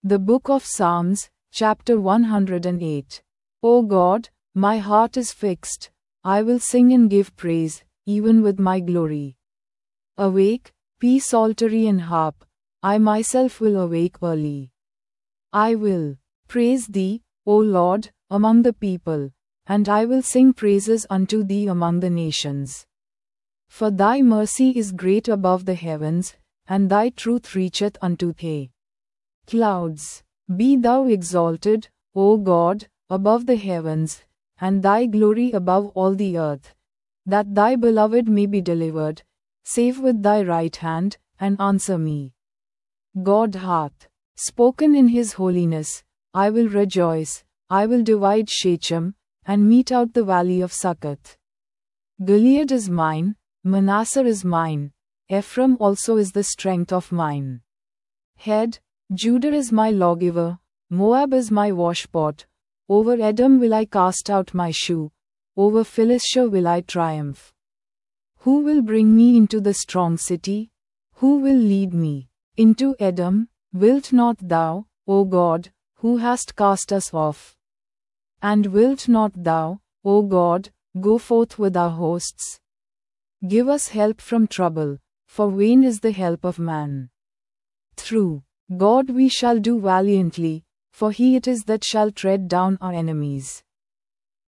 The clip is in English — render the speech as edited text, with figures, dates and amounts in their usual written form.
The Book of Psalms, chapter 108. O God, my heart is fixed, I will sing and give praise, even with my glory. Awake, peace psaltery and harp, I myself will awake early. I will praise thee, O Lord, among the people, and I will sing praises unto thee among the nations. For thy mercy is great above the heavens, and thy truth reacheth unto the clouds. Be thou exalted, O God, above the heavens, and thy glory above all the earth, that thy beloved may be delivered. Save with thy right hand, and answer me. God hath spoken in his holiness, I will rejoice, I will divide Shechem, and mete out the valley of Succoth. Gilead is mine, Manasseh is mine, Ephraim also is the strength of mine head. Judah is my lawgiver, Moab is my washpot. Over Edom will I cast out my shoe, over Philistia will I triumph. Who will bring me into the strong city? Who will lead me into Edom? Wilt not thou, O God, who hast cast us off? And wilt not thou, O God, go forth with our hosts? Give us help from trouble, for vain is the help of man. Through God we shall do valiantly, for he it is that shall tread down our enemies.